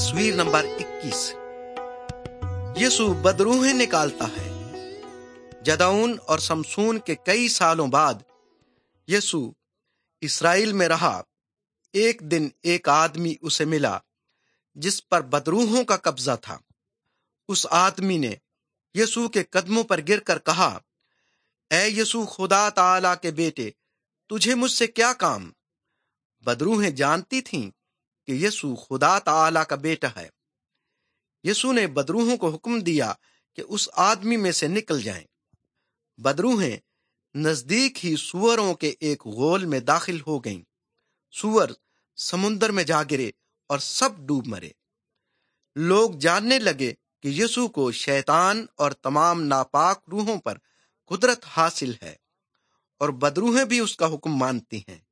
تصویر نمبر 21۔ یسوع بدروحیں نکالتا ہے۔ جدعون اور شمشون کے کئی سالوں بعد یسوع اسرائیل میں رہا۔ ایک دن ایک آدمی اسے ملا جس پر بدروحوں کا قبضہ تھا۔ اس آدمی نے یسوع کے قدموں پر گر کر کہا، اے یسوع خدا تعالی کے بیٹے، تجھے مجھ سے کیا کام؟ بدروحیں جانتی تھیں کہ یسوع خدا تعالی کا بیٹا ہے۔ یسوع نے بدروحوں کو حکم دیا کہ اس آدمی میں سے نکل جائیں۔ بدروحیں نزدیک ہی سوروں کے ایک غول میں داخل ہو گئیں۔ سور سمندر میں جا گرے اور سب ڈوب مرے۔ لوگ جاننے لگے کہ یسوع کو شیطان اور تمام ناپاک روحوں پر قدرت حاصل ہے، اور بدروحیں بھی اس کا حکم مانتی ہیں۔